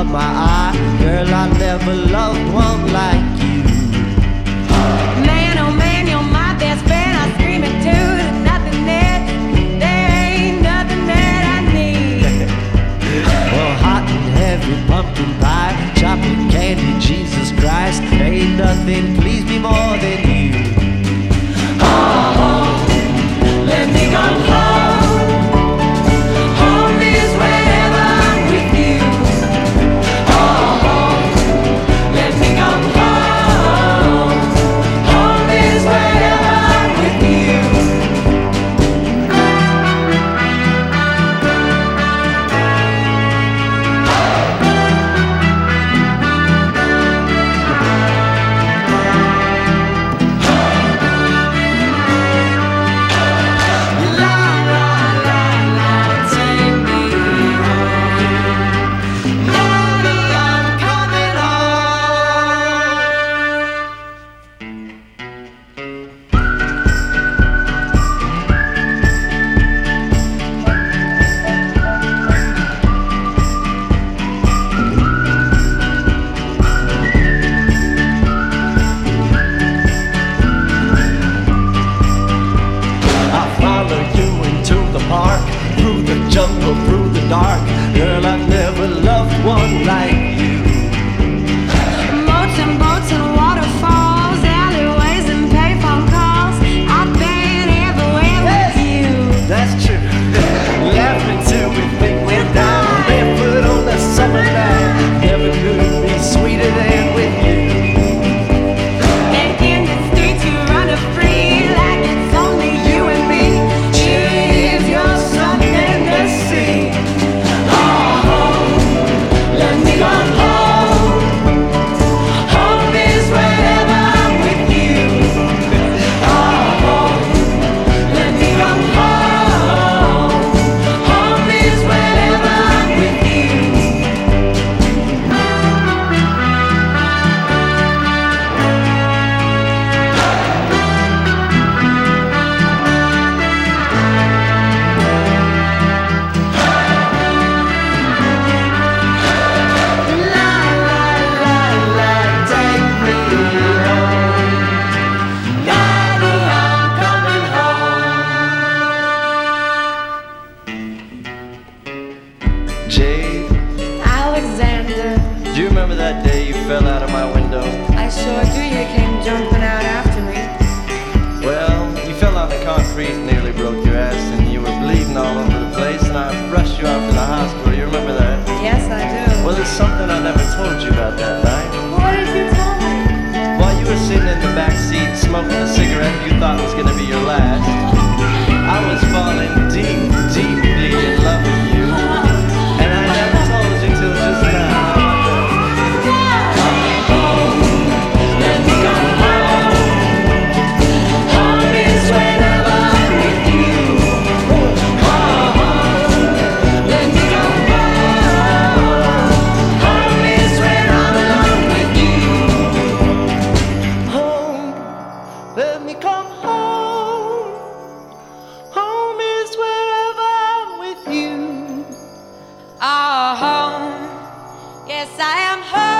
caught my eye. Girl, I never loved one like you. Man, oh man, you're my best friend. I scream it too. There's nothing that, there ain't nothing that I need. Well, hot and heavy pumpkin pie, chocolate candy, Jesus Christ, ain't nothing please me more than you. Oh, let me go home. Home is wherever I'm with you. Oh, let me go home. Home is wherever I'm with you. Through the jungle, through the dark, girl, I never loved one like you. Boats and boats and waterfalls, alleyways and payphone calls. I've been everywhere with you. That's true. Laughing till we think we're down, barefoot on the summer night. Never could be sweeter than with you. And in the streets you run free like it's only you and me. If you're something to see. Oh, let me go home. Home is wherever I'm with you. Oh, let me go home. Home is wherever I'm with you. Jade, Alexander, do you remember that day you fell out of my window? I sure do. You came jumping out after me. Well, you fell on the concrete and nearly broke your ass, and you were bleeding all over the place, and I rushed you off to the hospital. You remember that? Yes, I do. Well, there's something I never told you about that night. What did you tell me? While you were sitting in the back seat smoking a cigarette you thought was going to be your last, I was falling deep, deeply in love with you. And I never told you till just now. Let me go home. Home is wherever I'm with you. Oh, let me go home. Home is where I belong with you. Home, let me come home. Home is wherever I'm with you. Oh, home. Yes, I am home.